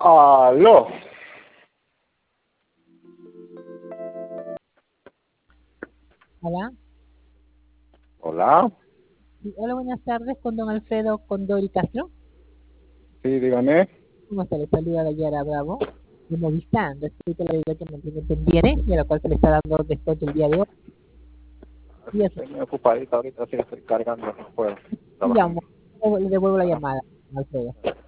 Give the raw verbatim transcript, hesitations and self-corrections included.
Aló. Hola. Hola. Sí, hola, buenas tardes con don Alfredo Condori Castro. Sí, dígame. ¿Cómo se le saluda de Yara Bravo? De Movistar, respecto a la deuda que mantiene pendiente y a la cual se le está dando descuento el día de hoy. Es Y que así estoy muy ocupadita ahorita, sí estoy cargando, no puedo trabajar. llamo, le devuelvo la Ah, llamada, don Alfredo.